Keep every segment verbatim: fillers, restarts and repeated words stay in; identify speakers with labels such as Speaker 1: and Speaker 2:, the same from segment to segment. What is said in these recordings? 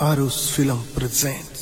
Speaker 1: Arus Film presents.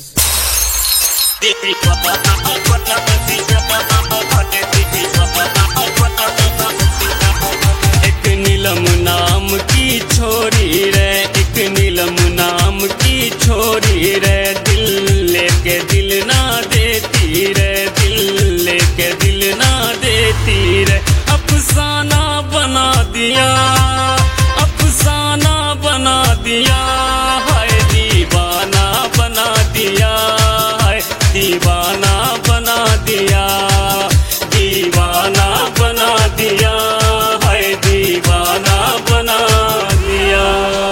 Speaker 2: एक नीलम नाम की छोरी रे, एक नीलम नाम की छोरी रे, दिल लेके दिल ना देती रे, दिल लेके दिल ना देती रे, अफसाना बना दिया, अफसाना बना दिया, हाय दीवाना बना दिया, हाय दीवाना बना दिया, दीवाना बना दिया, हाय दीवाना बना दिया।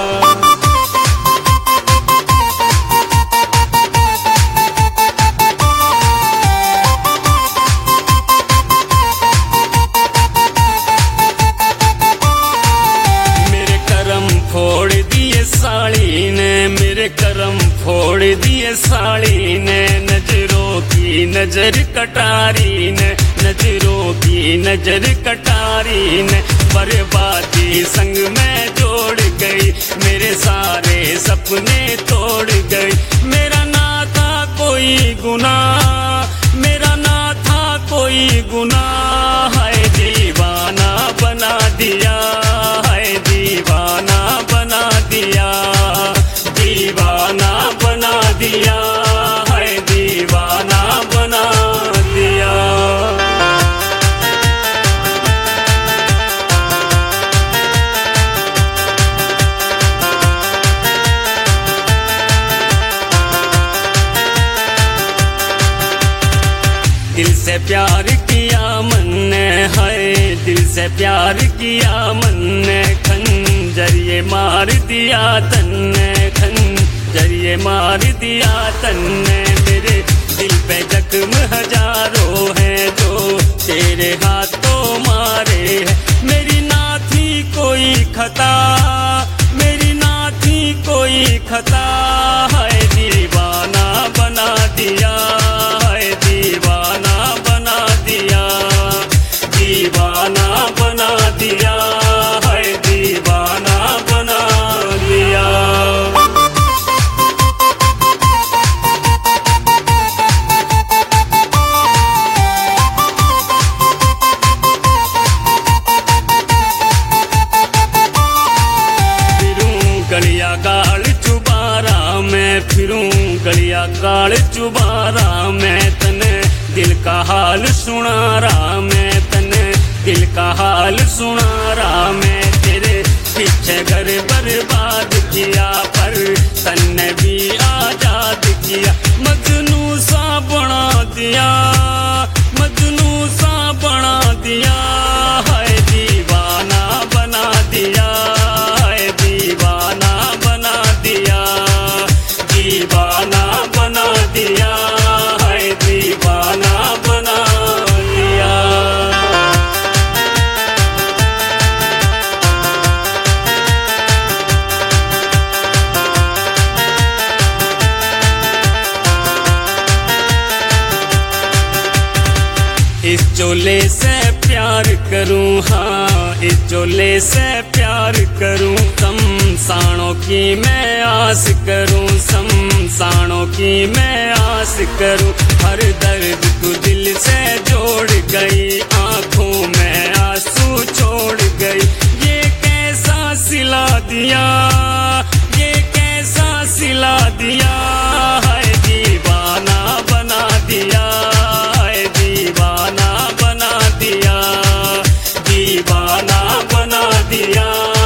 Speaker 2: मेरे करम फोड़ दिए साड़ी ने, मेरे करम फोड़ दिए साड़ी ने, नजरों की नजर कटारी ने, नजरों की नजर कटारी ने, बर्बादी संग में जोड़ गई, मेरे सारे सपने तोड़ गई, मेरा ना था कोई गुनाह, मेरा ना था कोई गुनाह, हाय दीवाना बना दिया, हाय दीवाना बना दिया, दीवाना बना दिया, हाय दीवाना बना दिया। दिल से प्यार किया मन ने, हाय दिल से प्यार किया मन ने, खंजर ये मार दिया तन ने, खंजर ये मार दिया तन ने, मेरे दिल पे जख्म हजारों हैं जो तेरे हाथों मारे हैं, मेरी ना थी कोई खता, मेरी ना थी कोई खता, हाय दीवाना बना दिया, हाय दीवाना बना दिया, दीवाना बना दिया, हाय दीवाना बना दिया। गलिया गाल चुबारा मैं फिरूं, गलिया गाल चुबारा मैं, तने दिल का हाल सुना रहा मैं, तने दिल का हाल सुना रहा मैं, तेरे पीछे घर बर्बाद किया पर तन्ने भी आजाद किया, मजनू सा बना दिया, मजनू सा बना दिया, हाय दीवाना बना दिया, हाय दीवाना बना दिया, दीवाना बना दिया, हाय दीवाना बना दिया। इस चोले से प्यार करूं, हाँ इस चोले से प्यार करूं, शमशानों की मैं आस करूं, शमशानों की मैं आस करूं, हर दर्द तू दिल से जोड़ गई, आंखों में आंसू छोड़ गई, ये कैसा सिला दिया, ये कैसा सिला दिया, हाय दीवाना बना दिया, हाय दीवाना बना दिया, दीवाना बना दिया।